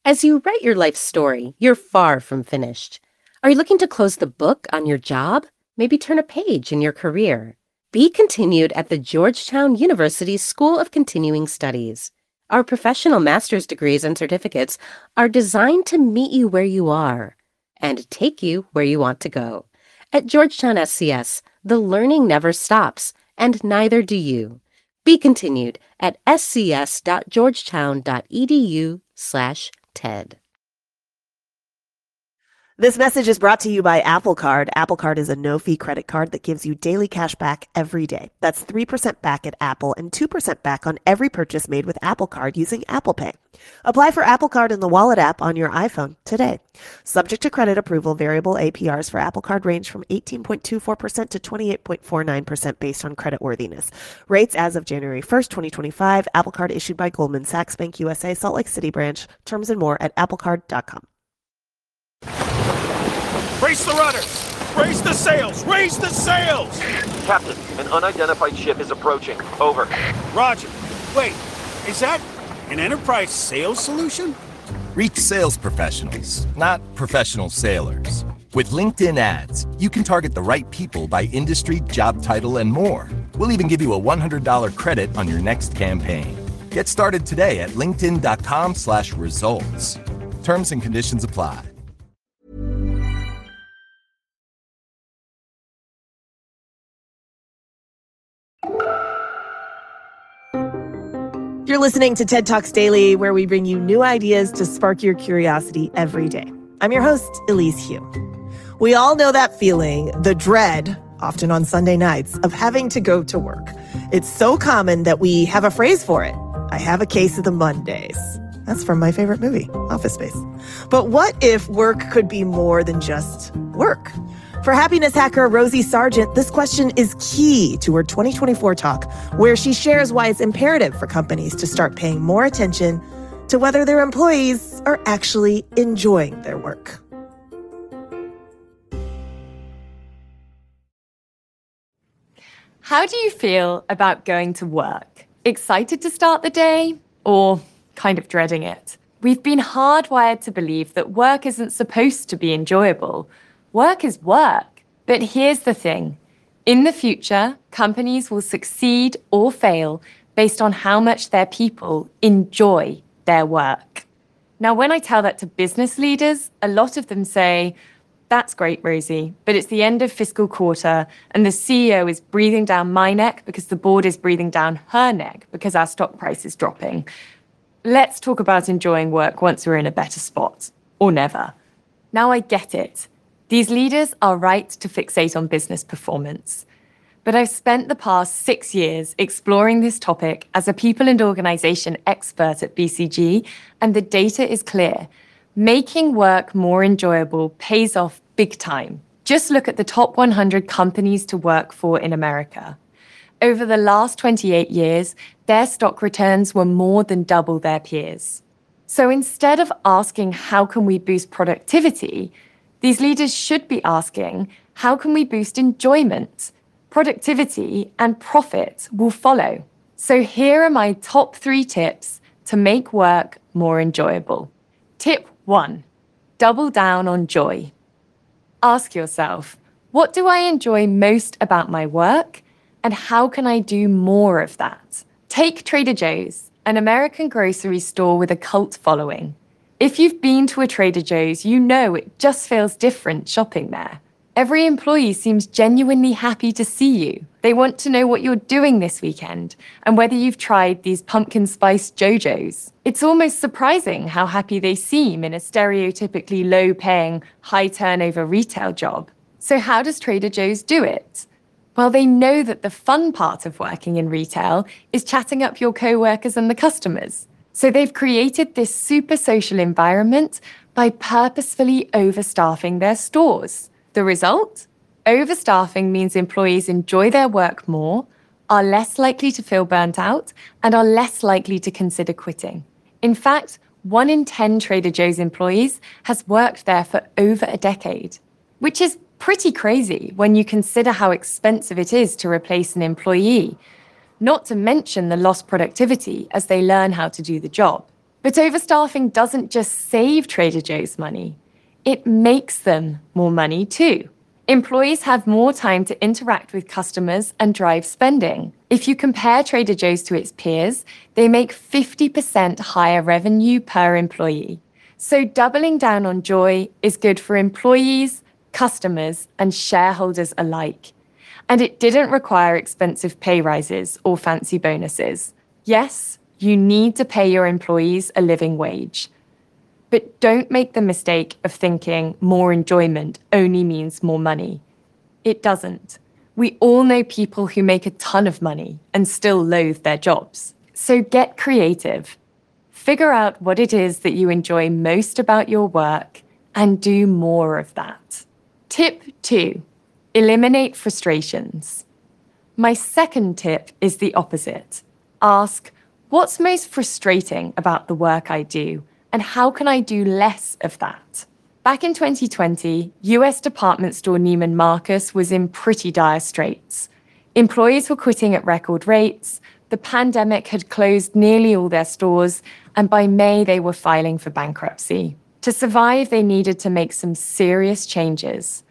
As you write your life story, you're far from finished. Are you looking to close the book on your job? Maybe turn a page in your career. Be continued at the Georgetown University School of Continuing Studies. Our professional master's degrees and certificates are designed to meet you where you are and take you where you want to go. At Georgetown SCS, the learning never stops, and neither do you. Be continued at scs.georgetown.edu/TED. This message is brought to you by Apple Card. Apple Card is a no-fee credit card that gives you daily cash back every day. That's 3% back at Apple and 2% back on every purchase made with Apple Card using Apple Pay. Apply for Apple Card in the Wallet app on your iPhone today. Subject to credit approval, variable APRs for Apple Card range from 18.24% to 28.49% based on creditworthiness. Rates as of January 1st, 2025. Apple Card issued by Goldman Sachs Bank USA, Salt Lake City branch. Terms and more at applecard.com. Brace the rudders! Raise the sails! Raise the sails! Captain, an unidentified ship is approaching. Over. Roger. Wait, is that an enterprise sales solution? Reach sales professionals, not professional sailors. With LinkedIn ads, you can target the right people by industry, job title, and more. We'll even give you a $100 credit on your next campaign. Get started today at linkedin.com/results. Terms and conditions apply. You're listening to TED Talks Daily, where we bring you new ideas to spark your curiosity every day. I'm your host, Elise Hu. We all know that feeling, the dread, often on Sunday nights, of having to go to work. It's so common that we have a phrase for it. I have a case of the Mondays. That's from my favorite movie, Office Space. But what if work could be more than just work? For happiness hacker Rosie Sargent, this question is key to her 2024 talk, where she shares why it's imperative for companies to start paying more attention to whether their employees are actually enjoying their work. How do you feel about going to work? Excited to start the day or kind of dreading it? We've been hardwired to believe that work isn't supposed to be enjoyable. Work is work. But here's the thing. In the future, companies will succeed or fail based on how much their people enjoy their work. Now, when I tell that to business leaders, a lot of them say, "That's great, Rosie, but it's the end of fiscal quarter and the CEO is breathing down my neck because the board is breathing down her neck because our stock price is dropping. Let's talk about enjoying work once we're in a better spot, or never." Now I get it. These leaders are right to fixate on business performance. But I've spent the past 6 years exploring this topic as a people and organization expert at BCG, and the data is clear. Making work more enjoyable pays off big time. Just look at the top 100 companies to work for in America. Over the last 28 years, their stock returns were more than double their peers. So instead of asking, how can we boost productivity? These leaders should be asking, how can we boost enjoyment? Productivity and profit will follow. So here are my top 3 tips to make work more enjoyable. Tip 1, double down on joy. Ask yourself, what do I enjoy most about my work? And how can I do more of that? Take Trader Joe's, an American grocery store with a cult following. If you've been to a Trader Joe's, you know it just feels different shopping there. Every employee seems genuinely happy to see you. They want to know what you're doing this weekend and whether you've tried these pumpkin spice JoJo's. It's almost surprising how happy they seem in a stereotypically low-paying, high-turnover retail job. So how does Trader Joe's do it? Well, they know that the fun part of working in retail is chatting up your co-workers and the customers. So they've created this super social environment by purposefully overstaffing their stores. The result? Overstaffing means employees enjoy their work more, are less likely to feel burnt out, and are less likely to consider quitting. In fact, 1 in 10 Trader Joe's employees has worked there for over a decade, which is pretty crazy when you consider how expensive it is to replace an employee, not to mention the lost productivity as they learn how to do the job. But overstaffing doesn't just save Trader Joe's money, it makes them more money too. Employees have more time to interact with customers and drive spending. If you compare Trader Joe's to its peers, they make 50% higher revenue per employee. So doubling down on joy is good for employees, customers, and shareholders alike. And it didn't require expensive pay rises or fancy bonuses. Yes, you need to pay your employees a living wage. But don't make the mistake of thinking more enjoyment only means more money. It doesn't. We all know people who make a ton of money and still loathe their jobs. So get creative. Figure out what it is that you enjoy most about your work and do more of that. Tip 2. Eliminate frustrations. My second tip is the opposite. Ask, what's most frustrating about the work I do? And how can I do less of that? Back in 2020, US department store Neiman Marcus was in pretty dire straits. Employees were quitting at record rates, the pandemic had closed nearly all their stores, and by May they were filing for bankruptcy. To survive, they needed to make some serious changes.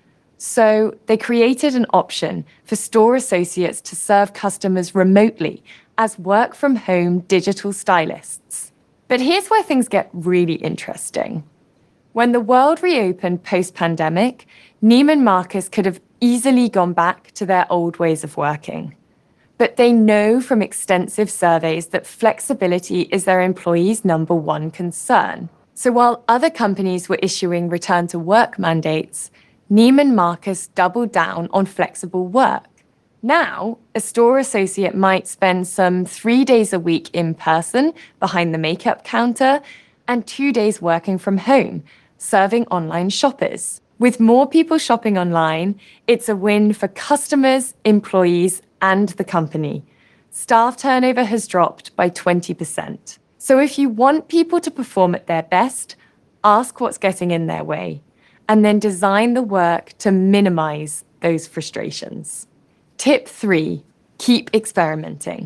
So they created an option for store associates to serve customers remotely as work-from-home digital stylists. But here's where things get really interesting. When the world reopened post-pandemic, Neiman Marcus could have easily gone back to their old ways of working. But they know from extensive surveys that flexibility is their employees' number one concern. So while other companies were issuing return-to-work mandates, Neiman Marcus doubled down on flexible work. Now, a store associate might spend some 3 days a week in person behind the makeup counter and 2 days working from home, serving online shoppers. With more people shopping online, it's a win for customers, employees, and the company. Staff turnover has dropped by 20%. So if you want people to perform at their best, ask what's getting in their way, and then design the work to minimize those frustrations. Tip 3, keep experimenting.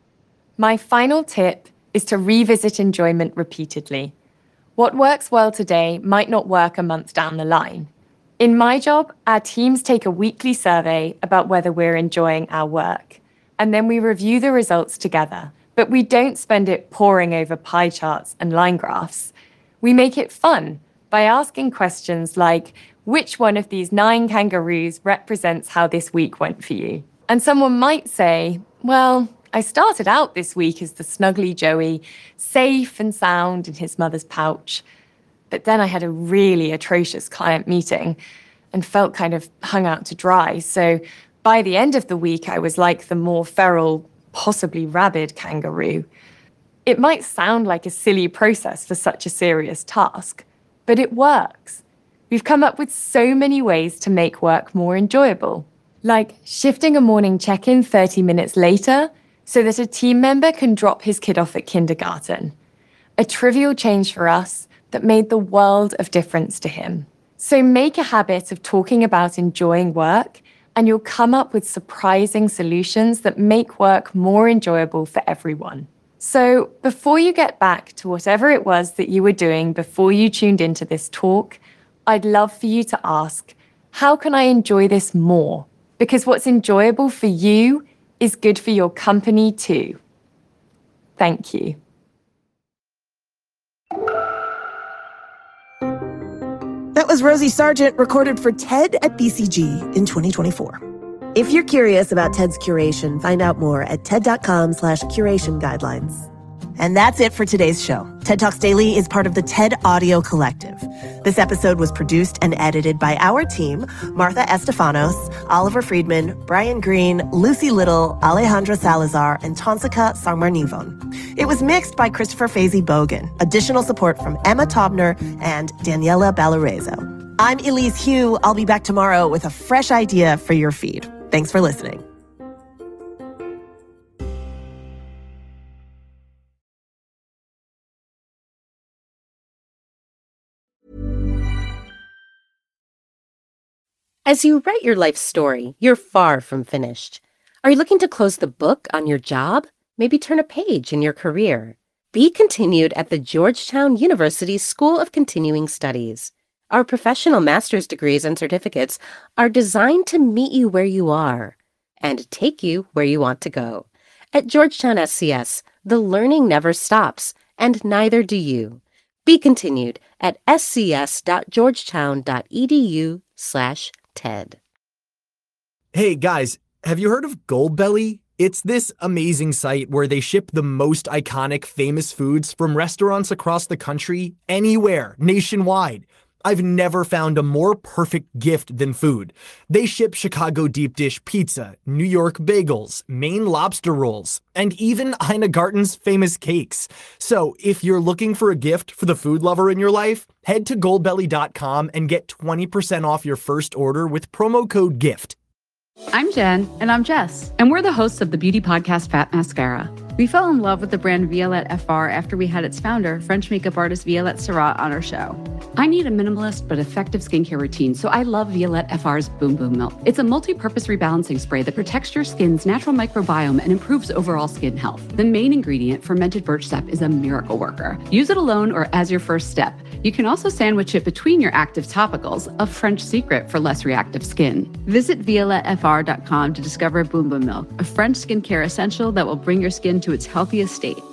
My final tip is to revisit enjoyment repeatedly. What works well today might not work a month down the line. In my job, our teams take a weekly survey about whether we're enjoying our work, and then we review the results together. But we don't spend it poring over pie charts and line graphs. We make it fun by asking questions like, which one of these 9 kangaroos represents how this week went for you? And someone might say, well, I started out this week as the snuggly Joey, safe and sound in his mother's pouch. But then I had a really atrocious client meeting and felt kind of hung out to dry. So by the end of the week, I was like the more feral, possibly rabid kangaroo. It might sound like a silly process for such a serious task, but it works. We've come up with so many ways to make work more enjoyable, like shifting a morning check-in 30 minutes later so that a team member can drop his kid off at kindergarten. A trivial change for us that made the world of difference to him. So make a habit of talking about enjoying work, and you'll come up with surprising solutions that make work more enjoyable for everyone. So before you get back to whatever it was that you were doing before you tuned into this talk, I'd love for you to ask, how can I enjoy this more? Because what's enjoyable for you is good for your company too. Thank you. That was Rosie Sargent, recorded for TED at BCG in 2024. If you're curious about TED's curation, find out more at TED.com/curation guidelines. And that's it for today's show. TED Talks Daily is part of the TED Audio Collective. This episode was produced and edited by our team, Martha Estefanos, Oliver Friedman, Brian Green, Lucy Little, Alejandra Salazar, and Tonsika Sangmarnivon. It was mixed by Christopher Fazy Bogan. Additional support from Emma Tobner and Daniela Ballarezo. I'm Elise Hu. I'll be back tomorrow with a fresh idea for your feed. Thanks for listening. As you write your life story, you're far from finished. Are you looking to close the book on your job? Maybe turn a page in your career. Be continued at the Georgetown University School of Continuing Studies. Our professional master's degrees and certificates are designed to meet you where you are and take you where you want to go. At Georgetown SCS, the learning never stops, and neither do you. Be continued at scs.georgetown.edu/TED. Hey guys, have you heard of Goldbelly? It's this amazing site where they ship the most iconic famous foods from restaurants across the country, anywhere, nationwide. I've never found a more perfect gift than food. They ship Chicago deep dish pizza, New York bagels, Maine lobster rolls, and even Ina Garten's famous cakes. So if you're looking for a gift for the food lover in your life, head to goldbelly.com and get 20% off your first order with promo code GIFT. I'm Jen. And I'm Jess. And we're the hosts of the beauty podcast Fat Mascara. We fell in love with the brand Violette FR after we had its founder, French makeup artist Violette Sarrat, on our show. I need a minimalist but effective skincare routine, so I love Violette FR's Boom Boom Milk. It's a multi-purpose rebalancing spray that protects your skin's natural microbiome and improves overall skin health. The main ingredient, fermented birch sap, is a miracle worker. Use it alone or as your first step. You can also sandwich it between your active topicals, a French secret for less reactive skin. Visit violettefr.com to discover Boom Boom Milk, a French skincare essential that will bring your skin to its healthiest state.